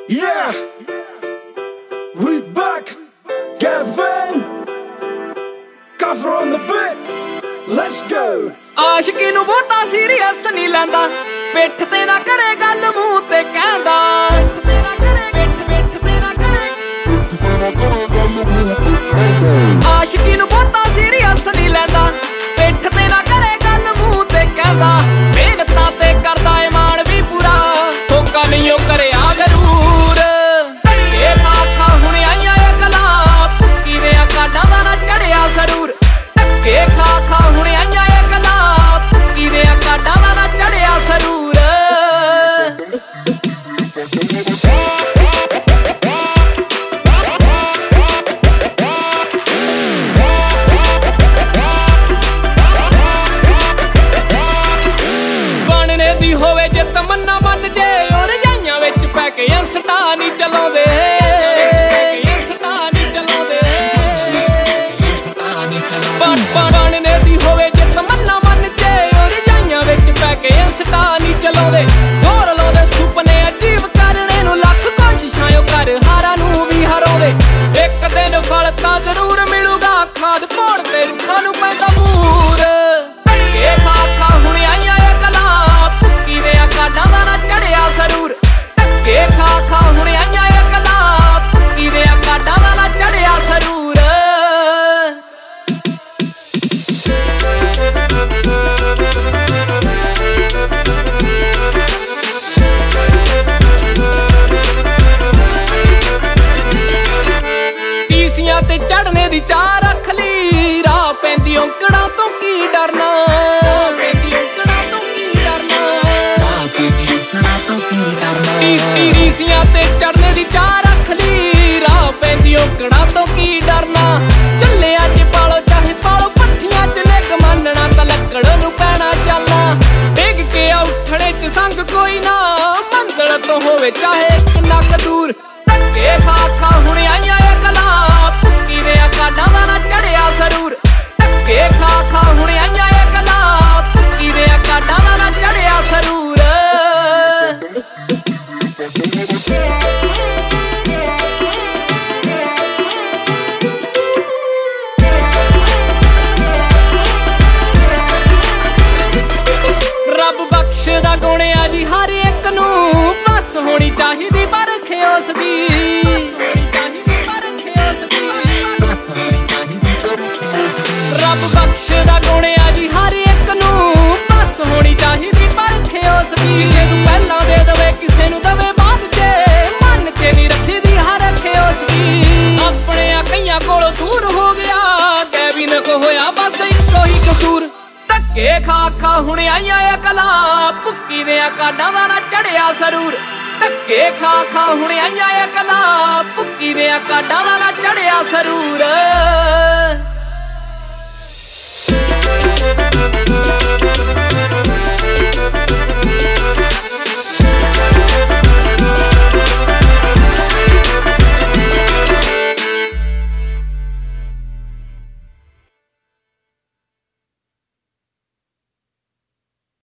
Yeah, we back. Gavin, cover on the beat. Let's go. ਆਸ਼ਕੀ ਨੂੰ ਬਹੁਤਾ serious ਨਹੀਂ ਲੈਂਦਾ, ਪਿੱਠ ਤੇ ਨਾ ਕਰੇ ਗੱਲ ਮੂੰਹ ਤੇ ਕਹਿੰਦਾ। ਆਸ਼ਕੀ ਨੂੰ ਬਹੁਤਾ ਸੀਰੀਅਸ ਨਹੀਂ ਲੈਂਦਾ, ਪਿੱਠ ਤੇ ਨਾ ਕਰੇ ਗੱਲ ਮੂੰਹ ਤੇ ਕਹਿੰਦਾ। ਮਿਹਨਤਾਂ ਤੇ ਕਰਦਾ ਏ ਮਾਣ ਵੀ ਪੂਰਾ, ਧੋਖਾ ਨਹੀਂ ਉਹ ਕਰਿਆ ਜ਼ਰੂਰ। ਧੱਕੇ ਖਾ ਹੁਣ ਆਈਆਂ ਏ ਕਲਾਂ, ਭੁੱਕੀ ਦੇ ਕਾਡਾਂ ਦਾ ਨਾ ਚੜਿਆ ਸਰੂਰ। ਧੱਕੇ ਖਾ ਹੁਣ ਆਈਆਂ ਏ ਕਲਾਂ, ਭੁੱਕੀ ਦੇ ਕਾਡਾਂ ਦਾ ਨਾ ਚੜਿਆ ਸਰੂਰ। ਬਣਨੇ ਦੀ ਹੋਵੇ ਜੇ ਤਮੰਨਾ ਮੰਨ ਜੇ, ਉਹ ਰਜਾਈਆਂ ਵਿੱਚ ਪੈ ਕੇ ਇੰਸਟਾ ਨਹੀਂ ਚਲਾਉਂਦੇ। ਬਣਨੇ ਦੀ ਹੋਵੇ ਜੇ ਤਮੰਨਾ ਮੰਨ ਜੇ, ਉਹ ਰਜਾਈਆਂ ਵਿੱਚ ਪੈ ਕੇ ਇੰਸਟਾ ਨਹੀਂ ਚਲਾਉਂਦੇ। ਜ਼ੋਰ ਲਾਉਂਦੇ ਸੁਪਨੇ ਅਜੀਬ ਕਰਨੇ ਨੂੰ, ਲੱਖ ਕੋਸ਼ਿਸ਼ਾਂ ਉਹ ਕਰ ਹਾਰਾਂ ਨੂੰ ਵੀ ਹਰਾਉਂਦੇ। ਇੱਕ ਦਿਨ ਫਲ ਤਾਂ ਜ਼ਰੂਰ ਮਿਲੂਗਾ, ਖਾਦ ਪਾਉਣ ਤੇ ਰੁੱਖਾਂ ਨੂੰ ਪੈਂਦਾ ਮੂਰ। ਧੱਕੇ ਖਾ ਹੁਣ ਆਈਆਂ ਏ ਕਲਾਂ, ਭੁੱਕੀ ਦੇ ਕਾਡਾਂ ਦਾ ਨਾ ਚੜਿਆ ਸਰੂਰ। ਧੱਕੇ ਖਾ ਹੁਣ ਆਈਆਂ ਏ ਕਲਾਂ, ਭੁੱਕੀ ਦੇ ਕਾਡਾਂ ਦਾ ਨਾ ਚੜਿਆ ਸਰੂਰ। ਟੀਸੀਆਂ ਤੇ ਚੜਨੇ ਦੀ ਚਾਹ ਰੱਖ ਲਈ, ਰਾਹ ਪੈਂਦੀ ਔਂਕੜਾਂ ਤੋਂ ਕੀ ਡਰਨਾ। ਟੀਸੀਆਂ ਤੇ ਚੜਨੇ ਦੀ ਚਾਹ ਰੱਖ ਲਈ, ਰਾਹ ਪੈਂਦੀ ਔਂਕੜਾਂ ਤੋਂ ਕੀ ਡਰਨਾ। ਚੱਲਿਆ ਚ ਪਾਲੋ ਚਾਹੇ ਪਾਲੋ ਪੱਠੀਆਂ ਚ, ਨਿੱਘ ਮੰਨਣਾ ਤਾਂ ਲੱਕੜ ਨੂੰ ਪੈਣਾ ਚਾਲਾਂ। ਡਿੱਗ ਕੇ ਉੱਠਣੇ ਚ ਸੰਗ ਕੋਈ ਨਾ, ਮੰਜ਼ਲ ਤੋਂ ਹੋਵੇ ਚਾਹੇ ਕਿੰਨਾ ਕੁ ਦੂਰ। ਧੱਕੇ ਖਾ ਹੁਣ ਆਈਆਂ ਏ ਕਲਾਂ, ਭੁੱਕੀ ਦੇ ਕਾਡਾਂ ਦਾ ਨਾ ਚੜਿਆ ਸਰੂਰ। ਧੱਕੇ ਖਾ ਹੁਣ ਆਈਆਂ ਏ ਕਲਾਂ, ਭੁੱਕੀ ਦੇ ਕਾਡਾਂ ਦਾ ਨਾ ਚੜਿਆ ਸਰੂਰ। ਰੱਬ ਬਖਸ਼ਦਾ ਗੁਣਿਆ ਜੀ ਹਰ ਇੱਕ ਨੂੰ, ਬਸ ਹੋਣੀ ਚਾਹੀਦੀ ਪਰਖ ਉਸਦੀ। ਰੱਬ ਬਖਸ਼ਦਾ ਗੁਣਿਆ ਜੀ ਹਰ ਇੱਕ ਨੂੰ, ਬਸ ਹੋਣੀ ਚਾਹੀਦੀ ਪਰਖ ਉਸਦੀ। ਕਿਸੇ ਨੂੰ ਪਹਿਲਾਂ ਦੇ ਦਵੇ, ਕਿਸੇ ਨੂੰ ਦਵੇ ਬਾਅਦ ਚ, ਮਨ ਚ ਨਹੀਂ ਰੱਖੀ ਦੀ ਹਰਖ ਉਸਦੀ। ਆਪਣਿਆਂ ਕਈਆਂ ਕੋਲੋਂ ਦੂਰ ਹੋ ਗਿਆ, ਗੈਵਿਨ ਕੋ ਹੋਇਆ ਬਸ ਇੱਕੋ ਹੀ ਕਸੂਰ। ਧੱਕੇ ਖਾ ਹੁਣ ਆਈਆਂ ਏ ਕਲਾਂ, ਭੁੱਕੀ ਦੇ ਕਾਡਾਂ ਦਾ ਨਾ ਚੜਿਆ ਸਰੂਰ। ਧੱਕੇ ਖਾ ਹੁਣ ਆਈਆਂ ਏ ਕਲਾਂ, ਭੁੱਕੀ ਦੇ ਕਾਡਾਂ ਦਾ ਨਾ ਚੜਿਆ ਸਰੂਰ।